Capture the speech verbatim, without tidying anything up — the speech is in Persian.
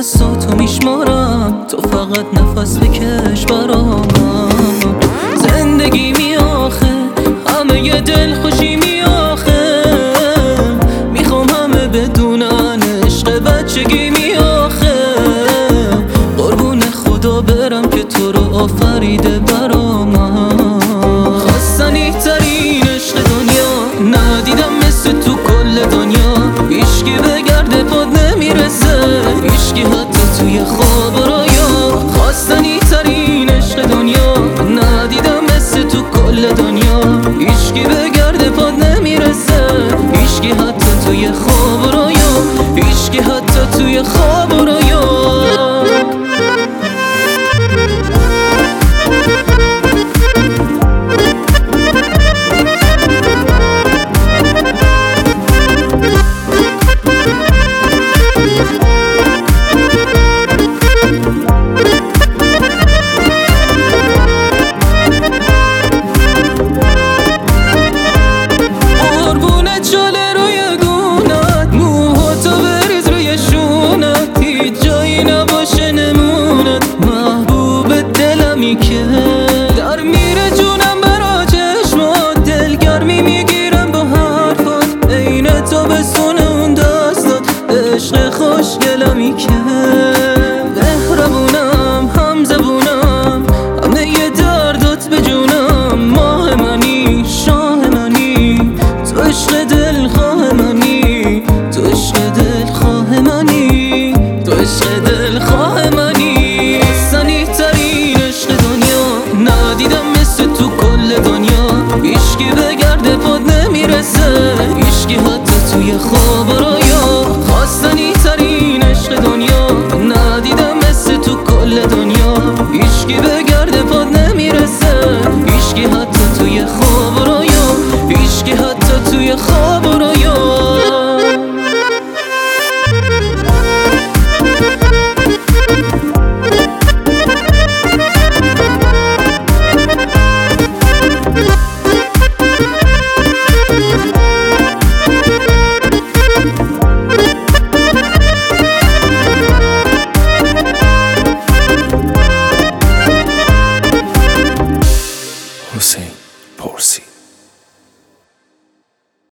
نفساتو میشمارم، تو فقط نفس بکش برام. زندگی می آخه همه ی دل خوشی می آخه، میخوام همه بدونن عشق بچگی می آخه. قربون خدا برم که تو رو آفریده برام. خواستنی ترین عشق دنیا ندیدم مثل تو کل دنیا. هیچکی به گرد پاد نمیرسه، هیچکی حتی توی خواب و رویا. خواستنی ترین عشق دنیا ندیدم مثل تو کل دنیا. هیچکی به گرد پاد نمیرسه، هیچکی حتی توی خواب و رویا. هیچکی حتی توی خواب و رویا. که در میره جونم برا چشمات، دلگرمی میگیرم با حرفات. عین تابستون اون دستات، عشق خوشگلمی که مهربونم، هم زبونم، همه ی دردات به جونم. ماه منی، شاه منی، تو عشق دلخواه منی، تو عشق دلخواه منی، تو عشق دلخواه منی. سنی ترین عشق دنیا ندیدم مثل تو کل دنیا. هیچکی به گرد پاد نمیرسه، هیچکی حتی توی خواب و رویا. خواستنی ترین عشق دنیا ندیدم مثل تو کل دنیا. هیچکی به گرد پاد نمیرسه، هیچکی حتی توی خواب و رویا. هیچکی حتی توی خواب و رویا. حسین پارسی.